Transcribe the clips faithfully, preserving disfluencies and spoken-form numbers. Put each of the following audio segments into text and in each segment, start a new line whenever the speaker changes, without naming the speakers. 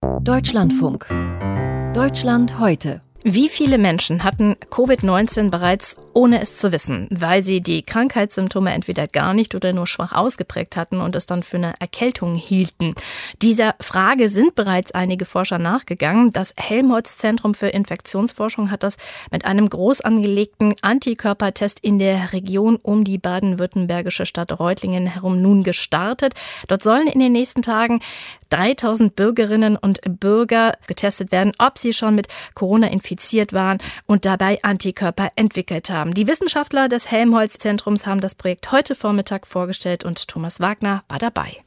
Deutschlandfunk. Deutschland heute.
Wie viele Menschen hatten Covid neunzehn bereits, ohne es zu wissen, weil sie die Krankheitssymptome entweder gar nicht oder nur schwach ausgeprägt hatten und es dann für eine Erkältung hielten? Dieser Frage sind bereits einige Forscher nachgegangen. Das Helmholtz-Zentrum für Infektionsforschung hat das mit einem groß angelegten Antikörpertest in der Region um die baden-württembergische Stadt Reutlingen herum nun gestartet. Dort sollen in den nächsten Tagen dreitausend Bürgerinnen und Bürger getestet werden, ob sie schon mit Corona infiziert waren und dabei Antikörper entwickelt haben. Die Wissenschaftler des Helmholtz-Zentrums haben das Projekt heute Vormittag vorgestellt und Thomas Wagner war dabei.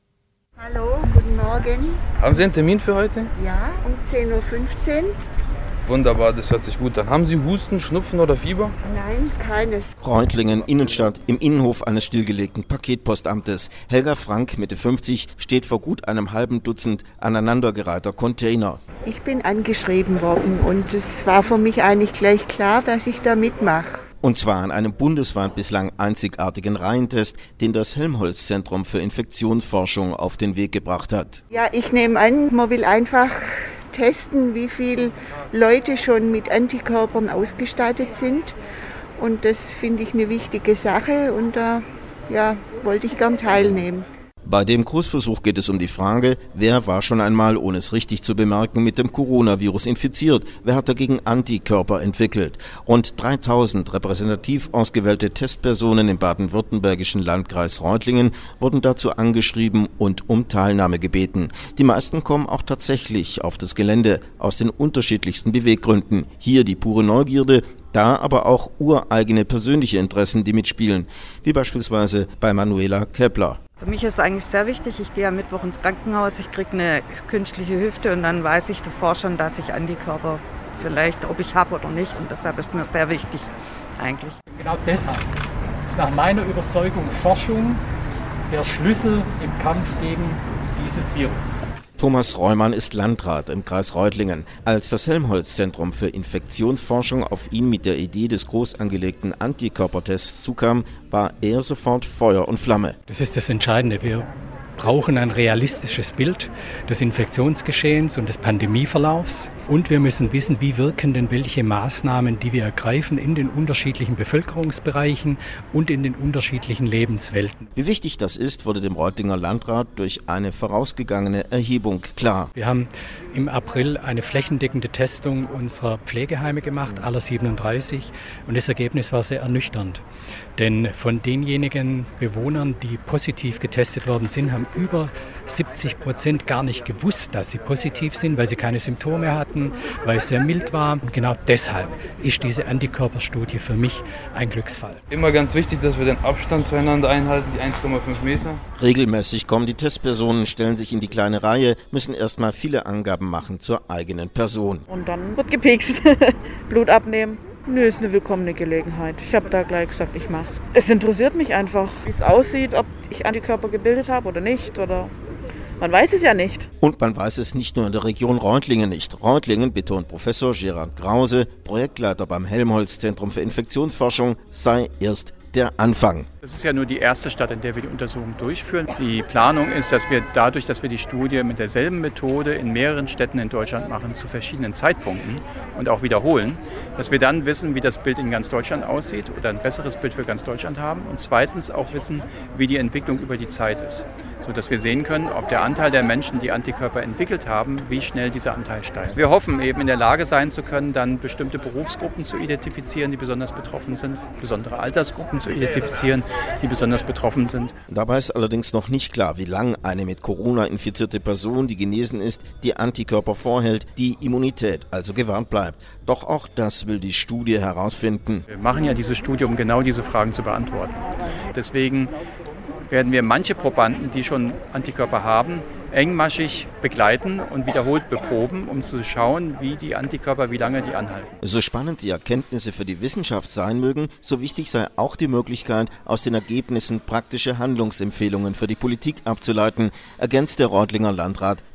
Hallo, guten Morgen.
Haben Sie einen Termin für heute?
Ja, um zehn Uhr fünfzehn.
Wunderbar, das hört sich gut an. Haben Sie Husten, Schnupfen oder Fieber?
Nein, keines.
Reutlingen, Innenstadt, im Innenhof eines stillgelegten Paketpostamtes. Helga Frank, Mitte fünfzig, steht vor gut einem halben Dutzend aneinandergereihter Container.
Ich bin angeschrieben worden und es war für mich eigentlich gleich klar, dass ich da mitmache.
Und zwar an einem bundesweit bislang einzigartigen Reihentest, den das Helmholtz-Zentrum für Infektionsforschung auf den Weg gebracht hat.
Ja, ich nehme an, man will einfach testen, wie viele Leute schon mit Antikörpern ausgestattet sind. Und das finde ich eine wichtige Sache und da ja, wollte ich gern teilnehmen.
Bei dem Großversuch geht es um die Frage, wer war schon einmal, ohne es richtig zu bemerken, mit dem Coronavirus infiziert? Wer hat dagegen Antikörper entwickelt? Rund dreitausend repräsentativ ausgewählte Testpersonen im baden-württembergischen Landkreis Reutlingen wurden dazu angeschrieben und um Teilnahme gebeten. Die meisten kommen auch tatsächlich auf das Gelände aus den unterschiedlichsten Beweggründen. Hier die pure Neugierde, da aber auch ureigene persönliche Interessen, die mitspielen, wie beispielsweise bei Manuela Kepler.
Für mich ist es eigentlich sehr wichtig, ich gehe am Mittwoch ins Krankenhaus, ich kriege eine künstliche Hüfte und dann weiß ich davor schon, dass ich Antikörper vielleicht, ob ich habe oder nicht. Und deshalb ist mir sehr wichtig eigentlich.
Genau deshalb ist nach meiner Überzeugung Forschung der Schlüssel im Kampf gegen dieses Virus.
Thomas Reumann ist Landrat im Kreis Reutlingen. Als das Helmholtz-Zentrum für Infektionsforschung auf ihn mit der Idee des groß angelegten Antikörpertests zukam, war er sofort Feuer und Flamme.
Das ist das Entscheidende. Wir brauchen ein realistisches Bild des Infektionsgeschehens und des Pandemieverlaufs. Und wir müssen wissen, wie wirken denn welche Maßnahmen, die wir ergreifen in den unterschiedlichen Bevölkerungsbereichen und in den unterschiedlichen Lebenswelten.
Wie wichtig das ist, wurde dem Reutlinger Landrat durch eine vorausgegangene Erhebung klar.
Wir haben im April eine flächendeckende Testung unserer Pflegeheime gemacht, aller siebenunddreißig. Und das Ergebnis war sehr ernüchternd. Denn von denjenigen Bewohnern, die positiv getestet worden sind, haben über siebzig Prozent gar nicht gewusst, dass sie positiv sind, weil sie keine Symptome hatten, weil es sehr mild war. Und genau deshalb ist diese Antikörperstudie für mich ein Glücksfall.
Immer ganz wichtig, dass wir den Abstand zueinander einhalten, die eins Komma fünf Meter.
Regelmäßig kommen die Testpersonen, stellen sich in die kleine Reihe, müssen erstmal viele Angaben machen zur eigenen Person.
Und dann wird gepikst, Blut abnehmen. Nö, ist eine willkommene Gelegenheit. Ich habe da gleich gesagt, ich mach's. Es interessiert mich einfach, wie es aussieht, ob ich Antikörper gebildet habe oder nicht. Oder man weiß es ja nicht.
Und man weiß es nicht nur in der Region Reutlingen nicht. Reutlingen, betont Professor Gerard Krause, Projektleiter beim Helmholtz-Zentrum für Infektionsforschung, sei erst der Anfang.
Das ist ja nur die erste Stadt, in der wir die Untersuchung durchführen. Die Planung ist, dass wir dadurch, dass wir die Studie mit derselben Methode in mehreren Städten in Deutschland machen, zu verschiedenen Zeitpunkten und auch wiederholen, dass wir dann wissen, wie das Bild in ganz Deutschland aussieht oder ein besseres Bild für ganz Deutschland haben und zweitens auch wissen, wie die Entwicklung über die Zeit ist, sodass wir sehen können, ob der Anteil der Menschen, die Antikörper entwickelt haben, wie schnell dieser Anteil steigt. Wir hoffen eben in der Lage sein zu können, dann bestimmte Berufsgruppen zu identifizieren, die besonders betroffen sind, besondere Altersgruppen zu identifizieren, die besonders betroffen sind.
Dabei ist allerdings noch nicht klar, wie lange eine mit Corona infizierte Person, die genesen ist, die Antikörper vorhält, die Immunität also gewahrt bleibt. Doch auch das will die Studie herausfinden.
Wir machen ja diese Studie, um genau diese Fragen zu beantworten. Deswegen werden wir manche Probanden, die schon Antikörper haben, engmaschig begleiten und wiederholt beproben, um zu schauen, wie die Antikörper, wie lange die anhalten.
So spannend die Erkenntnisse für die Wissenschaft sein mögen, so wichtig sei auch die Möglichkeit, aus den Ergebnissen praktische Handlungsempfehlungen für die Politik abzuleiten, ergänzt der Reutlinger Landrat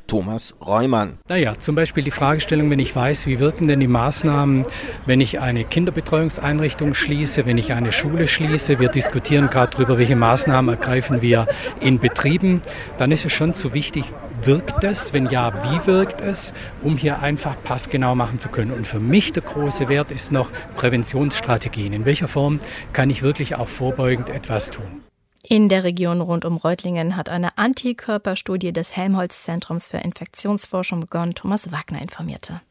Thomas Reumann.
Naja, zum Beispiel die Fragestellung, wenn ich weiß, wie wirken denn die Maßnahmen, wenn ich eine Kinderbetreuungseinrichtung schließe, wenn ich eine Schule schließe. Wir diskutieren gerade darüber, welche Maßnahmen ergreifen wir in Betrieben. Dann ist es schon zu wichtig, wirkt es? Wenn ja, wie wirkt es? Um hier einfach passgenau machen zu können. Und für mich der große Wert ist noch Präventionsstrategien. In welcher Form kann ich wirklich auch vorbeugend etwas tun?
In der Region rund um Reutlingen hat eine Antikörperstudie des Helmholtz-Zentrums für Infektionsforschung begonnen. Thomas Wagner informierte.